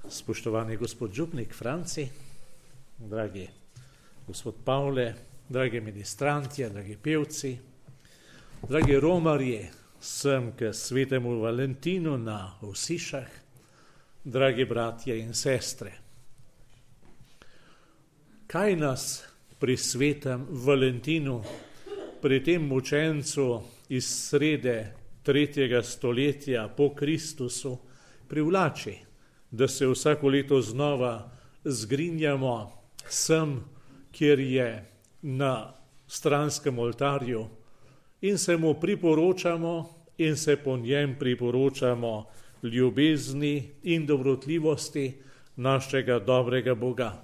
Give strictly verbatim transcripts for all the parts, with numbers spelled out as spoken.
Spoštovani gospod župnik Franci, dragi gospod Pavle, dragi ministrantje, dragi pevci, dragi romarji, sem k svetemu Valentinu na Vsišah, dragi bratje in sestre. Kaj nas pri svetem Valentinu, pri tem mučencu iz srede tretjega stoletja po Kristusu privlači, da se vsako leto znova zgrinjamo sem, kjer je na stranskem oltarju in se mu priporočamo in se po njem priporočamo ljubezni in dobrotljivosti našega dobrega Boga.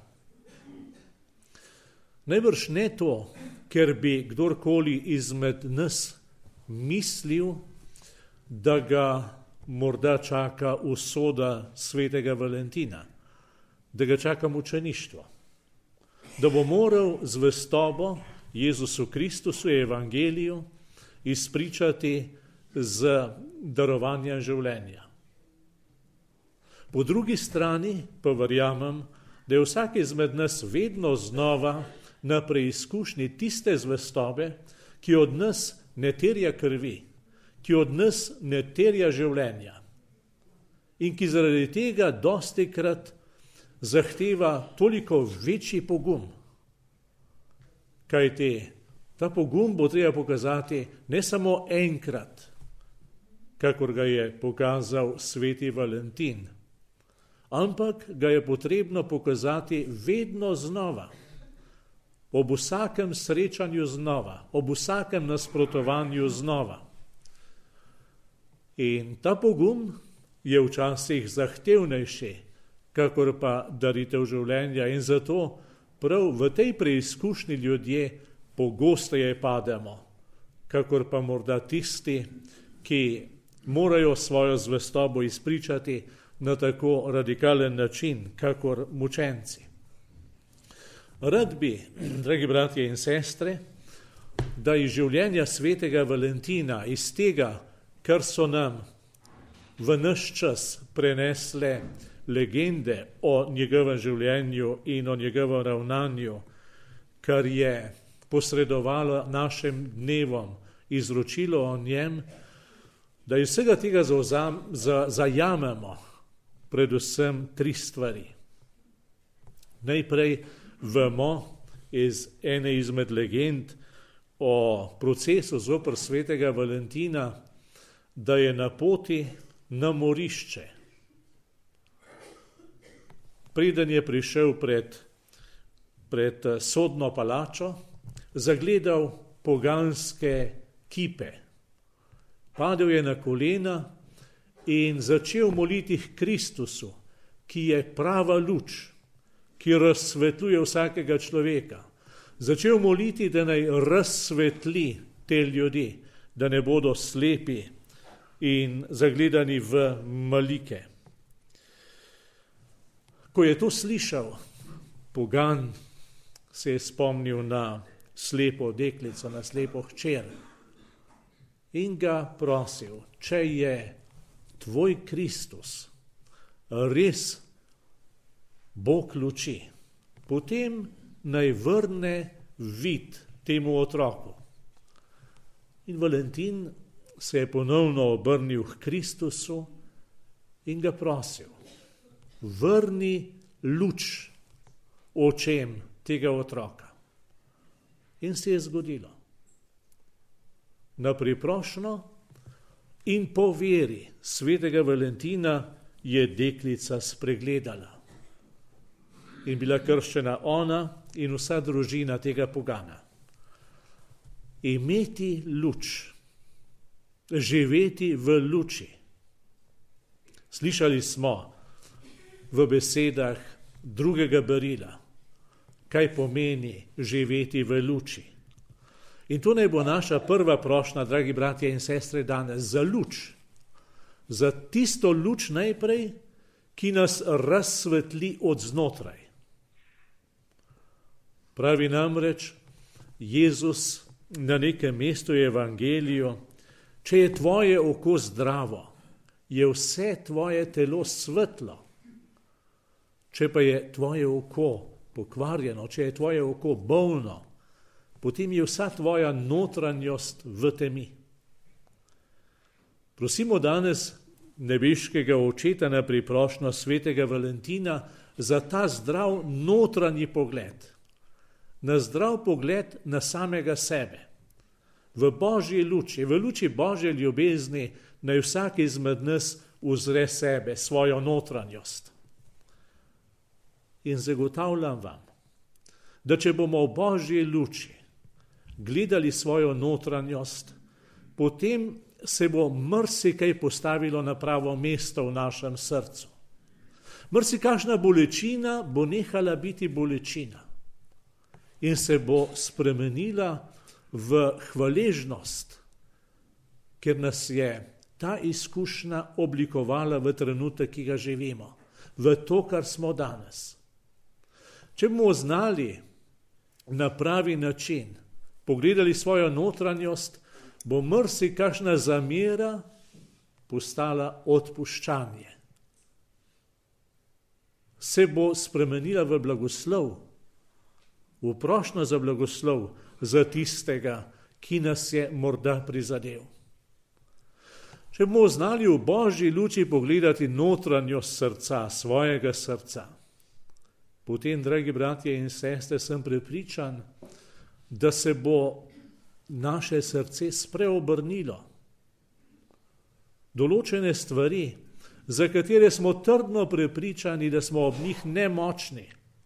Najbrž ne to, ker bi kdorkoli izmed nas mislil, da ga morda čaka usoda svetega Valentina, da ga čaka mučeništvo, da bo moral zvestobo Jezusu Kristusu in Evangeliju izpričati z darovanjem življenja. Po drugi strani pa verjamem, da je vsak izmed nas vedno znova na preizkušnji tiste zvestobe, ki od nas ne terja krvi, ki od nas ne terja življenja in ki zaradi tega dostikrat zahteva toliko večji pogum. Kajti ta pogum bo treba pokazati ne samo enkrat, kakor ga je pokazal sveti Valentin, ampak ga je potrebno pokazati vedno znova, ob vsakem srečanju znova, ob vsakem nasprotovanju znova. In ta pogum je včasih zahtevnejši, kakor pa daritev življenja, in zato prav v tej preizkušnji ljudje pogosteje pademo, kakor pa morda tisti, ki morajo svojo zvestobo izpričati na tako radikalen način, kakor mučenci. Rad bi, dragi bratje in sestre, da iz življenja svetega Valentina, iz tega, kar so nam v naš čas prenesle legende o njegovem življenju in o njegovem ravnanju, kar je posredovalo našim dnevom izročilo o njem, da iz vsega tega zauzam, za, zajamemo predvsem tri stvari. Najprej vemo iz ene izmed legend o procesu zoper svetega Valentina, da je na poti na morišče. Preden je prišel pred, pred sodno palačo, zagledal poganske kipe. Padel je na kolena in začel moliti k Kristusu, ki je prava luč, ki razsvetljuje vsakega človeka. Začel moliti, da naj razsvetli te ljudi, da ne bodo slepi in zagledani v malike. Ko je to slišal, pogan se je spomnil na slepo deklico, na slepo hčer in ga prosil, če je tvoj Kristus res Bog luči, potem naj vrne vid temu otroku. In Valentin se je ponovno obrnil k Kristusu in ga prosil, vrni luč očem tega otroka. In se je zgodilo. Na priprošnjo in po veri svetega Valentina je deklica spregledala in bila krščena ona in vsa družina tega pogana. Imeti luč, živeti v luči. Slišali smo v besedah drugega berila, kaj pomeni živeti v luči. In to naj bo naša prva prošnja, dragi bratje in sestre, danes za luč. Za tisto luč najprej, ki nas razsvetli od znotraj. Pravi namreč Jezus na nekem mestu v Evangeliju, če je tvoje oko zdravo, je vse tvoje telo svetlo. Če pa je tvoje oko pokvarjeno, če je tvoje oko bolno, potem je vsa tvoja notranjost v temi. Prosimo danes nebeškega očeta na priprošnjo svetega Valentina za ta zdrav notranji pogled, na zdrav pogled na samega sebe. V Božji luči, v luči Božje ljubezni naj vsak izmed nas uzre sebe, svojo notranjost. In zagotavljam vam, da če bomo v Božji luči gledali svojo notranjost, potem se bo marsikaj postavilo na pravo mesto v našem srcu. Marsikakšna bolečina bo nehala biti bolečina in se bo spremenila v hvaležnost, ker nas je ta izkušnja oblikovala v trenutek, ki ga živimo, v to, kar smo danes. Če bomo znali na pravi način pogledali svojo notranjost, bo marsikakšna zamera postala odpuščanje. Se bo spremenila v blagoslov, v prošnjo za blagoslov za tistega, ki nas je morda prizadel. Če bomo znali v Božji luči pogledati notranjost srca, svojega srca, potem, dragi bratje in sestre, sem prepričan, da se bo naše srce spreobrnilo. Določene stvari, za katere smo trdno prepričani, da smo ob njih nemočni,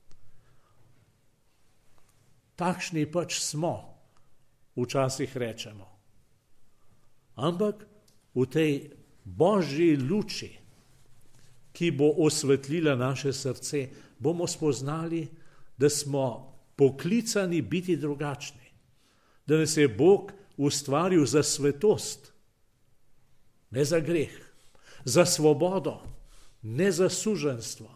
takšni pač smo, včasih rečemo. Ampak v tej Božji luči, ki bo osvetlila naše srce, bomo spoznali, da smo poklicani biti drugačni, da nas je Bog ustvaril za svetost, ne za greh, za svobodo, ne za suženjstvo,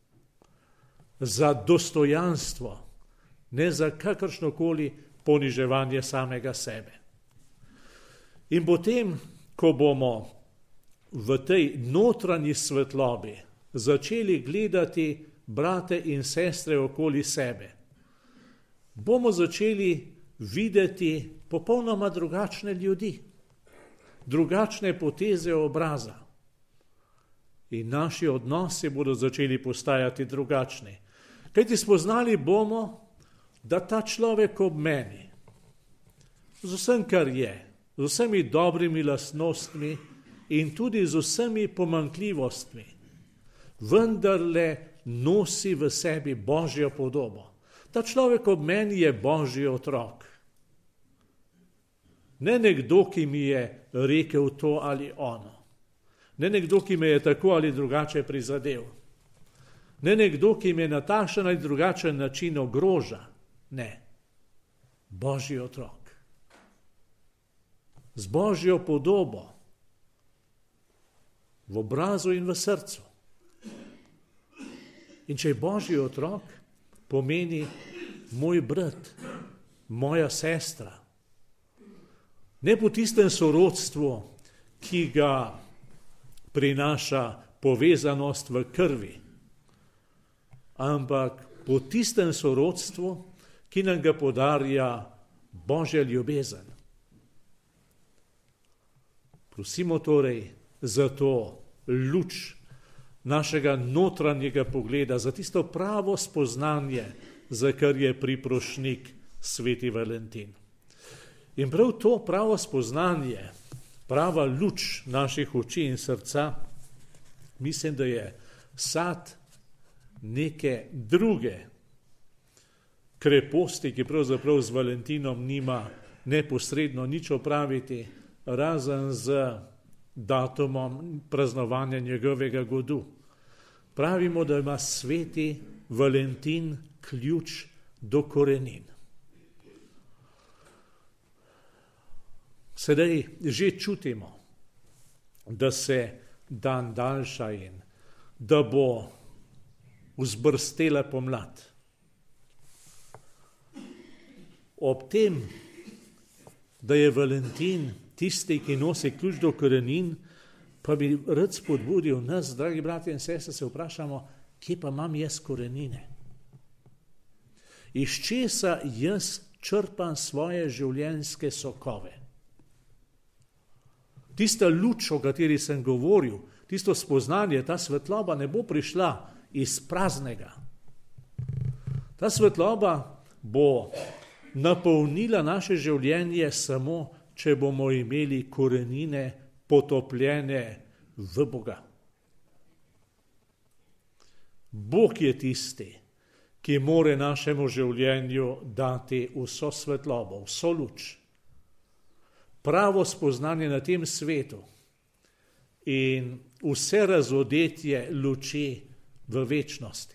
za dostojanstvo, ne za kakršnokoli poniževanje samega sebe. In potem, ko bomo v tej notranji svetlobi začeli gledati brate in sestre okoli sebe, bomo začeli videti popolnoma drugačne ljudi, drugačne poteze obraza. In naši odnosi bodo začeli postajati drugačni. Kajti spoznali bomo, da ta človek ob meni, z vsem, kar je, z vsemi dobrimi lastnostmi in tudi z vsemi pomanjkljivostmi, vendarle nosi v sebi Božjo podobo. Ta človek ob meni je Božji otrok. Ne nekdo, ki mi je rekel to ali ono. Ne nekdo, ki me je tako ali drugače prizadel. Ne nekdo, ki me na takšen ali drugačen način ogroža. Ne. Božji otrok. Z Božjo podobo. V obrazu in v srcu. In če je Božji otrok, pomeni moj brat, moja sestra. Ne po tistem sorodstvu, ki ga prinaša povezanost v krvi, ampak po tistem sorodstvu, ki nam ga podarja Božja ljubezen. Prosimo torej za to luč našega notranjega pogleda, za tisto pravo spoznanje, za kar je priprošnik sveti Valentin. In prav to pravo spoznanje, prava luč naših oči in srca, mislim, da je sad neke druge kreposti, ki pravzaprav z Valentinom nima neposredno nič opraviti, razen z datumom praznovanja njegovega godu. Pravimo, da ima sveti Valentin ključ do korenin. Sedaj že čutimo, da se dan daljša in da bo vzbrstela pomlad. Ob tem, da je Valentin tisti, ki nosi ključ do korenin, pa bi rad spodbudil nas, dragi bratje in sestre, se vprašamo, kje pa imam jaz korenine? Iz česa jaz črpam svoje življenjske sokove? Tista luč, o kateri sem govoril, tisto spoznanje, ta svetloba ne bo prišla iz praznega. Ta svetloba bo napolnila naše življenje samo, če bomo imeli korenine potopljene v Boga. Bog je tisti, ki more našemu življenju dati vso svetlobo, vso luč, pravo spoznanje na tem svetu in vse razodetje luči v večnosti.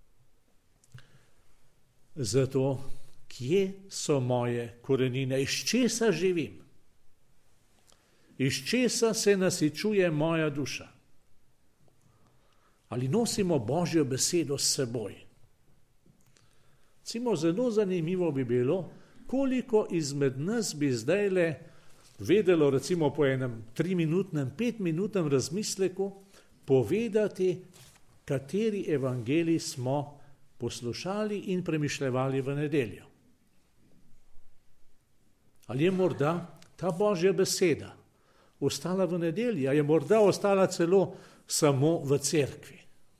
Zato, kje so moje korenine, iz česa živim, iz česa se nasičuje moja duša? Ali nosimo Božjo besedo s seboj? Recimo, zelo zanimivo bi bilo, koliko izmed nas bi zdajle vedelo, recimo po enem triminutnem, petminutnem razmisleku, povedati, kateri evangelij smo poslušali in premišljevali v nedeljo. Ali je morda ta Božja beseda ostala v nedelji, a je morda ostala celo samo v cerkvi?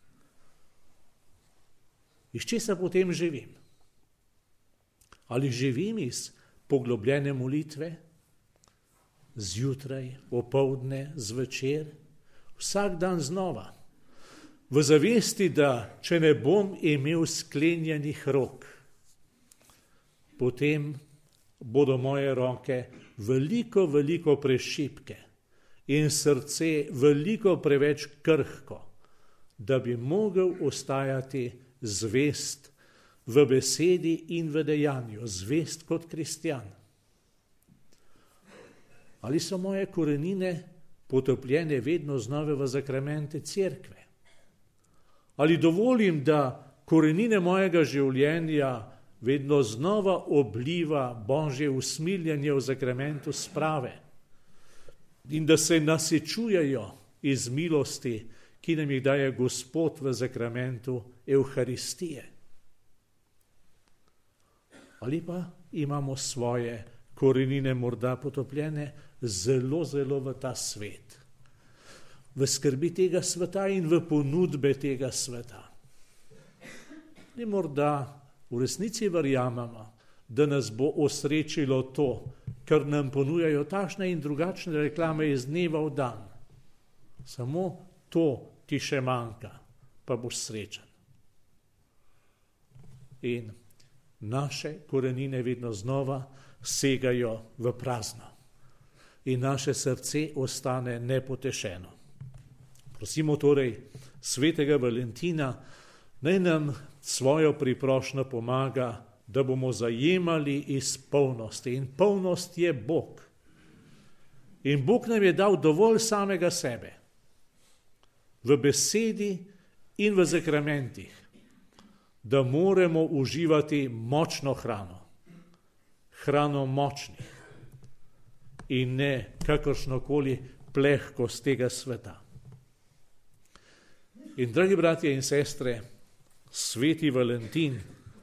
Iz česa potem živim? Ali živim iz poglobljene molitve, zjutraj, opoldne, zvečer, vsak dan znova, v zavesti, da če ne bom imel sklenjenih rok, potem bodo moje roke veliko, veliko prešibke in srce veliko preveč krhko, da bi mogel ostajati zvest v besedi in v dejanju, zvest kot kristjan. Ali so moje korenine potopljene vedno znova v zakramente cerkve? Ali dovolim, da korenine mojega življenja vedno znova obliva Božje usmiljanje v zakramentu sprave in da se nasičujejo iz milosti, ki nam jih daje Gospod v zakramentu Evharistije? Ali pa imamo svoje korenine morda potopljene zelo, zelo v ta svet, v skrbi tega sveta in v ponudbe tega sveta? In morda v resnici verjamemo, da nas bo osrečilo to, kar nam ponujajo takšne in drugačne reklame iz dneva v dan. Samo to ti še manjka, pa boš srečen. In naše korenine vedno znova segajo v prazno in naše srce ostane nepotešeno. Prosimo torej svetega Valentina, naj nam svojo priprošnjo pomaga, da bomo zajemali iz polnosti. In polnost je Bog. In Bog nam je dal dovolj samega sebe v besedi in v zakramentih, da moremo uživati močno hrano, hrano močnih in ne kakršnokoli plehkost tega sveta. In dragi bratje in sestre, sveti Valentin,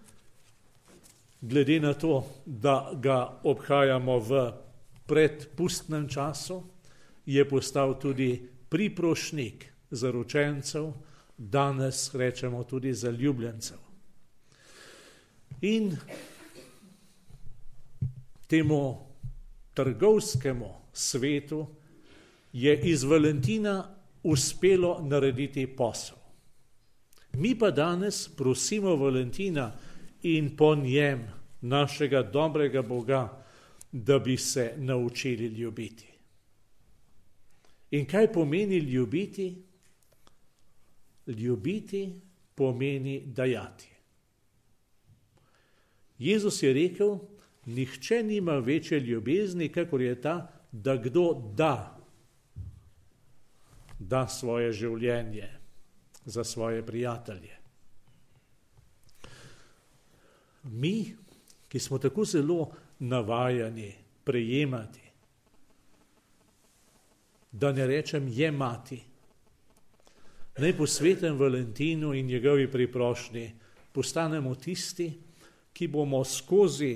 glede na to, da ga obhajamo v predpustnem času, je postal tudi priprošnik zaročencev, danes rečemo tudi zaljubljencev. In temu trgovskemu svetu je iz Valentina uspelo narediti posel. Mi pa danes prosimo Valentina in po njem našega dobrega Boga, da bi se naučili ljubiti. In kaj pomeni ljubiti? Ljubiti pomeni dajati. Jezus je rekel, nihče nima večje ljubezni, kakor je ta, da kdo da, da svoje življenje za svoje prijatelje. Mi, ki smo tako zelo navajani prejemati, da ne rečem jemati, Naj po svetem Valentinu in njegovi priprošnji postanemo tisti, ki bomo skozi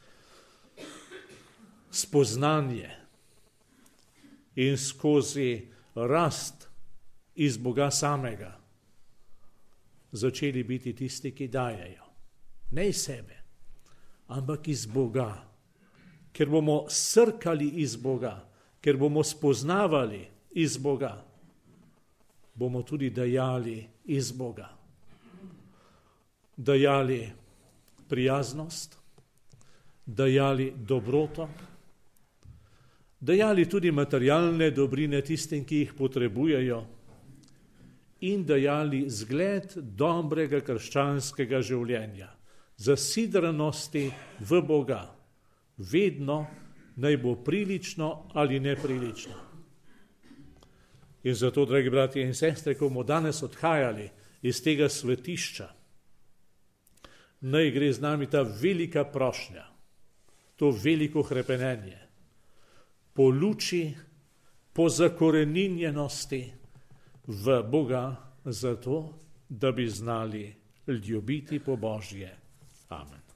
spoznanje in skozi rast iz Boga samega začeli biti tisti, ki dajejo. Ne iz sebe, ampak iz Boga. Ker bomo srkali iz Boga, ker bomo spoznavali iz Boga, bomo tudi dajali iz Boga. Dajali prijaznost, dajali dobroto, dajali tudi materialne dobrine tistim, ki jih potrebujejo, in dajali zgled dobrega krščanskega življenja, zasidranosti v Boga, vedno naj bo prilično ali neprilično. In zato, dragi bratje in sestre, ko bomo danes odhajali iz tega svetišča, naj gre z nami ta velika prošnja, to veliko hrepenenje, po luči, po zakoreninjenosti v Boga, zato, da bi znali ljubiti po Božje. Amen.